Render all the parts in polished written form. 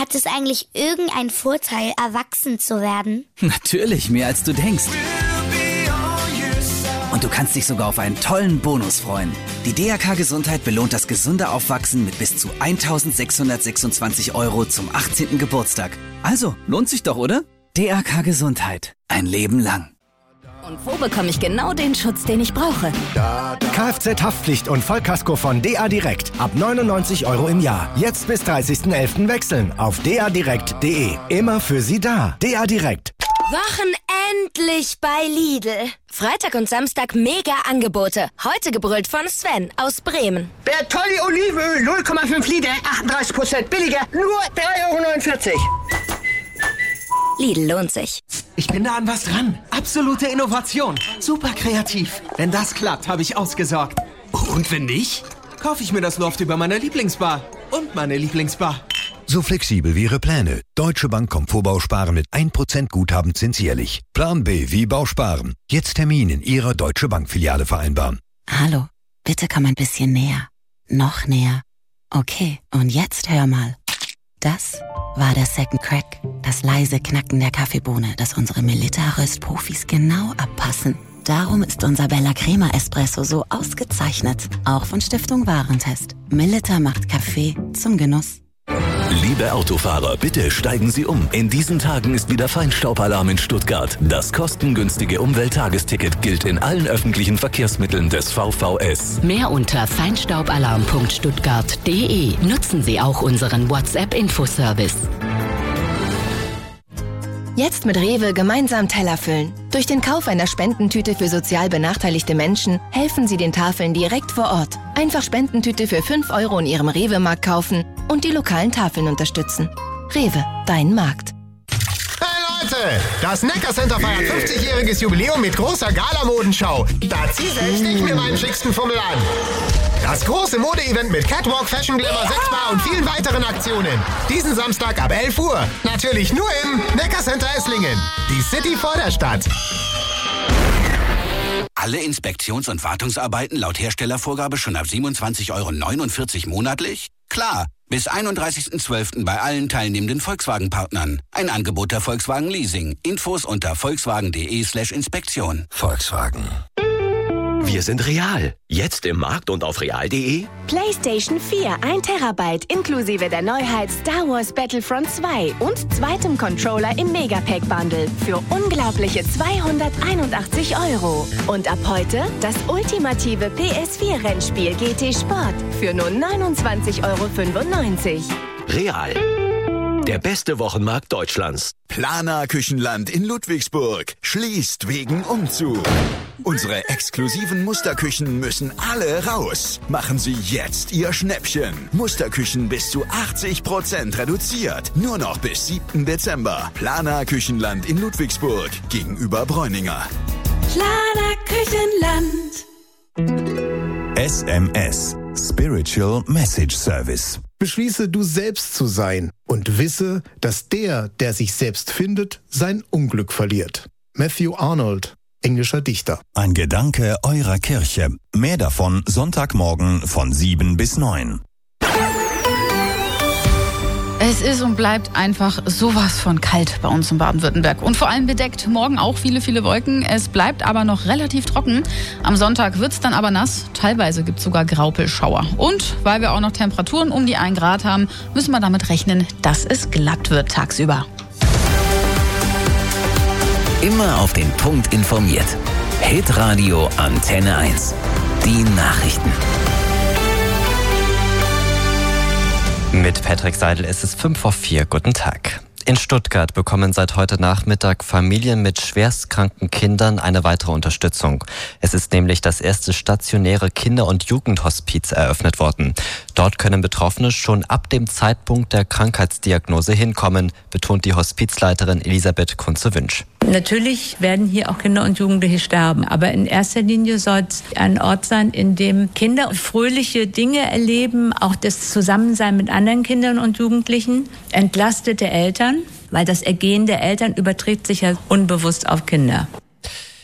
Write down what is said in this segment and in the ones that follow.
Hat es eigentlich irgendeinen Vorteil, erwachsen zu werden? Natürlich, mehr als du denkst. Und du kannst dich sogar auf einen tollen Bonus freuen. Die DRK Gesundheit belohnt das gesunde Aufwachsen mit bis zu 1.626 € zum 18. Geburtstag. Also, lohnt sich doch, oder? DRK Gesundheit. Ein Leben lang. Und wo bekomme ich genau den Schutz, den ich brauche? Kfz-Haftpflicht und Vollkasko von DA Direkt. Ab 99 € im Jahr. Jetzt bis 30.11. wechseln auf dadirekt.de. Immer für Sie da. DA Direkt. Wochen endlich bei Lidl. Freitag und Samstag mega Angebote. Heute gebrüllt von Sven aus Bremen. Bertolli Olivenöl 0,5 Liter, 38% billiger, nur 3,49 €. Lidl lohnt sich. Ich bin da an was dran. Absolute Innovation. Super kreativ. Wenn das klappt, habe ich ausgesorgt. Und wenn nicht? Kaufe ich mir das Loft über meine Lieblingsbar. Und meine Lieblingsbar. So flexibel wie Ihre Pläne. Deutsche Bank Komfortbausparen mit 1% Guthaben zinsjährlich. Plan B wie Bausparen. Jetzt Termin in Ihrer Deutsche Bank Filiale vereinbaren. Hallo, bitte komm ein bisschen näher. Noch näher. Okay, und jetzt hör mal. Das war der Second Crack. Das leise Knacken der Kaffeebohne, das unsere Melitta-Röstprofis genau abpassen. Darum ist unser Bella Crema Espresso so ausgezeichnet. Auch von Stiftung Warentest. Melitta macht Kaffee zum Genuss. Liebe Autofahrer, bitte steigen Sie um. In diesen Tagen ist wieder Feinstaubalarm in Stuttgart. Das kostengünstige Umwelttagesticket gilt in allen öffentlichen Verkehrsmitteln des VVS. Mehr unter feinstaubalarm.stuttgart.de. Nutzen Sie auch unseren WhatsApp-Infoservice. Jetzt mit Rewe gemeinsam Teller füllen. Durch den Kauf einer Spendentüte für sozial benachteiligte Menschen helfen Sie den Tafeln direkt vor Ort. Einfach Spendentüte für 5 € in Ihrem Rewe-Markt kaufen und die lokalen Tafeln unterstützen. Rewe, dein Markt. Hey Leute, das Neckarcenter feiert 50-jähriges Jubiläum mit großer Gala-Modenschau. Da zieh selbst ich mir meinen schicksten Fummel an. Das große Mode-Event mit Catwalk, Fashion Glamour, Sexbar und vielen weiteren Aktionen. Diesen Samstag ab 11 Uhr. Natürlich nur im Neckarcenter Esslingen. Die City vor der Stadt. Alle Inspektions- und Wartungsarbeiten laut Herstellervorgabe schon ab 27,49 € monatlich? Klar, bis 31.12. bei allen teilnehmenden Volkswagen-Partnern. Ein Angebot der Volkswagen Leasing. Infos unter volkswagen.de/Inspektion. Volkswagen. Wir sind real. Jetzt im Markt und auf real.de. PlayStation 4 1 Terabyte inklusive der Neuheit Star Wars Battlefront 2 und zweitem Controller im Megapack-Bundle für unglaubliche 281 €. Und ab heute das ultimative PS4-Rennspiel GT Sport für nur 29,95 €. Real. Der beste Wochenmarkt Deutschlands. Planer Küchenland in Ludwigsburg schließt wegen Umzug. Unsere exklusiven Musterküchen müssen alle raus. Machen Sie jetzt Ihr Schnäppchen. Musterküchen bis zu 80% reduziert. Nur noch bis 7. Dezember. Planer Küchenland in Ludwigsburg gegenüber Bräuninger. Planer Küchenland. SMS. Spiritual Message Service. Beschließe, du selbst zu sein und wisse, dass der sich selbst findet, sein Unglück verliert. Matthew Arnold, englischer Dichter. Ein Gedanke eurer Kirche. Mehr davon Sonntagmorgen von 7 bis 9. Es ist und bleibt einfach sowas von kalt bei uns in Baden-Württemberg. Und vor allem bedeckt morgen auch viele, viele Wolken. Es bleibt aber noch relativ trocken. Am Sonntag wird es dann aber nass. Teilweise gibt es sogar Graupelschauer. Und weil wir auch noch Temperaturen um die 1 Grad haben, müssen wir damit rechnen, dass es glatt wird tagsüber. Immer auf den Punkt informiert. Hitradio Antenne 1. Die Nachrichten. Mit Patrick Seidel ist es 3:55. Guten Tag. In Stuttgart bekommen seit heute Nachmittag Familien mit schwerstkranken Kindern eine weitere Unterstützung. Es ist nämlich das erste stationäre Kinder- und Jugendhospiz eröffnet worden. Dort können Betroffene schon ab dem Zeitpunkt der Krankheitsdiagnose hinkommen, betont die Hospizleiterin Elisabeth Kunze-Wünsch. Natürlich werden hier auch Kinder und Jugendliche sterben, aber in erster Linie soll es ein Ort sein, in dem Kinder fröhliche Dinge erleben, auch das Zusammensein mit anderen Kindern und Jugendlichen, entlastete Eltern, weil das Ergehen der Eltern überträgt sich ja unbewusst auf Kinder.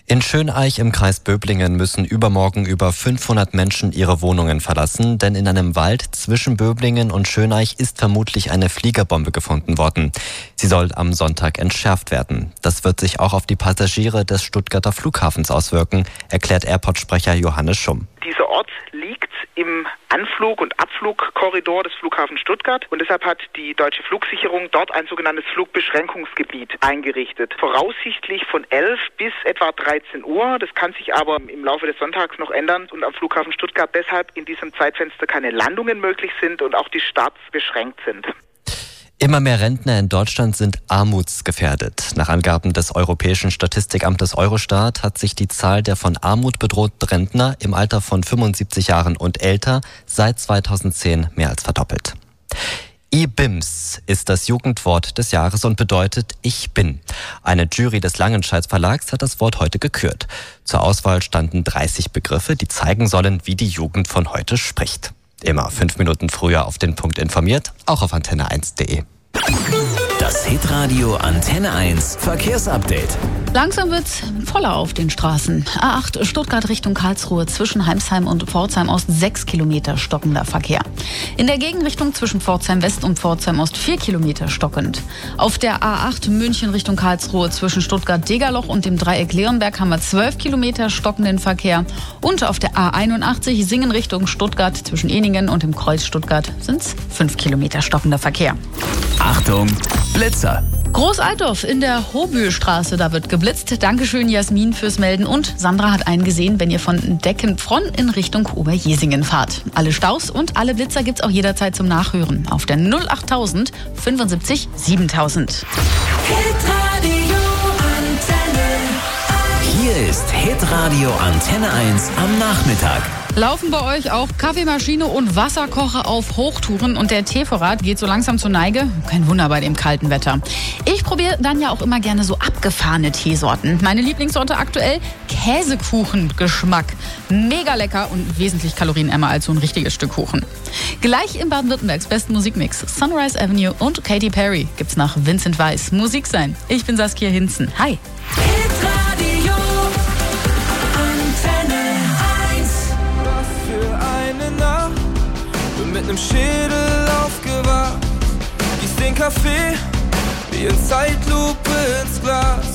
In Schöneich im Kreis Böblingen müssen übermorgen über 500 Menschen ihre Wohnungen verlassen, denn in einem Wald zwischen Böblingen und Schöneich ist vermutlich eine Fliegerbombe gefunden worden. Sie soll am Sonntag entschärft werden. Das wird sich auch auf die Passagiere des Stuttgarter Flughafens auswirken, erklärt Airport-Sprecher Johannes Schumm. Dieser Ort liegt im Anflug- und Abflugkorridor des Flughafens Stuttgart und deshalb hat die Deutsche Flugsicherung dort ein sogenanntes Flugbeschränkungsgebiet eingerichtet. Voraussichtlich von 11 bis etwa 13 Uhr. Das kann sich aber im Laufe des Sonntags noch ändern und am Flughafen Stuttgart deshalb in diesem Zeitfenster keine Landungen möglich sind und auch die Starts beschränkt sind. Immer mehr Rentner in Deutschland sind armutsgefährdet. Nach Angaben des Europäischen Statistikamtes Eurostat hat sich die Zahl der von Armut bedrohten Rentner im Alter von 75 Jahren und älter seit 2010 mehr als verdoppelt. IBIMS ist das Jugendwort des Jahres und bedeutet Ich bin. Eine Jury des Langenscheids Verlags hat das Wort heute gekürt. Zur Auswahl standen 30 Begriffe, die zeigen sollen, wie die Jugend von heute spricht. Immer 5 Minuten früher auf den Punkt informiert, auch auf antenne1.de. Das Hitradio Antenne 1 Verkehrsupdate. Langsam wird's voller auf den Straßen. A8 Stuttgart Richtung Karlsruhe zwischen Heimsheim und Pforzheim Ost 6 Kilometer stockender Verkehr. In der Gegenrichtung zwischen Pforzheim West und Pforzheim Ost 4 Kilometer stockend. Auf der A8 München Richtung Karlsruhe zwischen Stuttgart-Degerloch und dem Dreieck Leonberg haben wir 12 Kilometer stockenden Verkehr. Und auf der A81 Singen Richtung Stuttgart zwischen Eningen und dem Kreuz Stuttgart sind's 5 Kilometer stockender Verkehr. Achtung, Blitzer! Großaltorf in der Hobühlstraße, da wird geblitzt. Dankeschön Jasmin fürs Melden und Sandra hat eingesehen, wenn ihr von Deckenfronn in Richtung Oberjesingen fahrt. Alle Staus und alle Blitzer gibt's auch jederzeit zum Nachhören auf der 08000 75 7000. Hier ist Hitradio Antenne 1 am Nachmittag. Laufen bei euch auch Kaffeemaschine und Wasserkocher auf Hochtouren und der Teevorrat geht so langsam zur Neige? Kein Wunder bei dem kalten Wetter. Ich probiere dann ja auch immer gerne so abgefahrene Teesorten. Meine Lieblingssorte aktuell Käsekuchengeschmack. Mega lecker und wesentlich kalorienärmer als so ein richtiges Stück Kuchen. Gleich im Baden-Württembergs besten Musikmix Sunrise Avenue und Katy Perry gibt's nach Vincent Weiss Musik sein. Ich bin Saskia Hinzen. Hi. Mit nem Schädel aufgewacht, gieß den Kaffee wie in Zeitlupe ins Glas.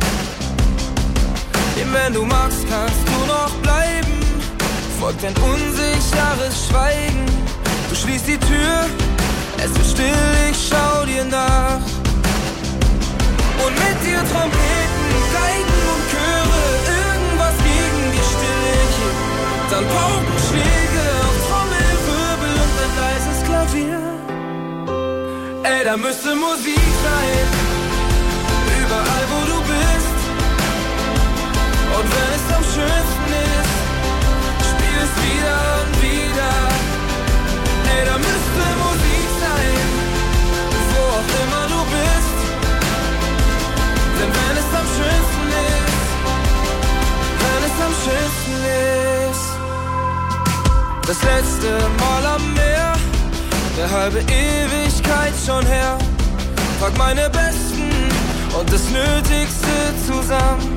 Denn wenn du magst, kannst du noch bleiben, folgt ein unsicheres Schweigen. Du schließt die Tür, es wird still, ich schau dir nach. Und mit dir Trompeten, Geigen und Chöre, irgendwas gegen die Stille hier. Dann Paukenschläge auf Trommelwirbel und ein leises Klavier. Ey, da müsste Musik sein, überall wo du bist. Und wenn es am schönsten ist, spiel es wieder und wieder. Ey, da müsste Musik sein, wo auch immer du bist. Denn wenn es am schönsten ist, wenn es am schönsten ist. Das letzte Mal am Meer, eine halbe Ewigkeit schon her. Pack meine Besten und das Nötigste zusammen.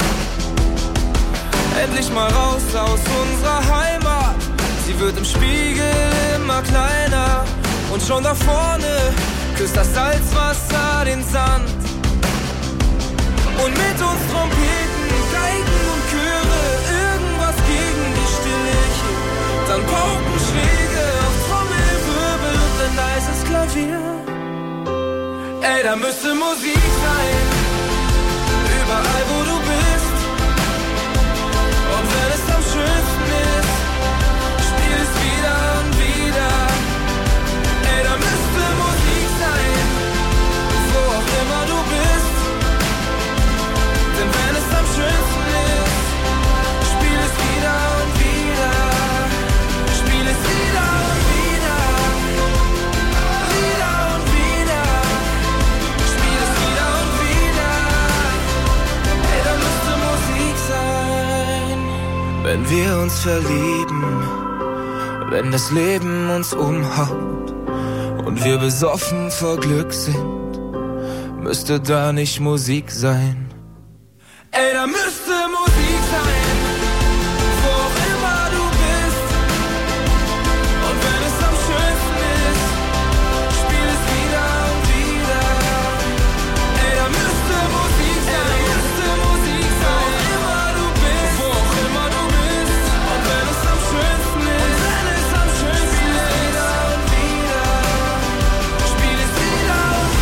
Endlich mal raus aus unserer Heimat. Sie wird im Spiegel immer kleiner. Und schon da vorne küsst das Salzwasser den Sand. Und mit uns Trompeten, Geigen und Chöre, irgendwas gegen die Stille hier. Dann Paukenschläge auf Trommelwirbel und ein leises Klavier. Ey, da müsste Musik sein, überall wo du bist. Und wenn es am schönsten ist, spiel es wieder und wieder. Ey, da müsste Musik sein, wo auch immer du bist. Denn wenn es am schönsten ist, spiel es wieder und wieder. Spiel es wieder und wieder. Wieder und wieder. Spiel es wieder und wieder. Ey, da müsste Musik sein. Wenn wir uns verlieben, wenn das Leben uns umhaut und wir besoffen vor Glück sind, müsste da nicht Musik sein.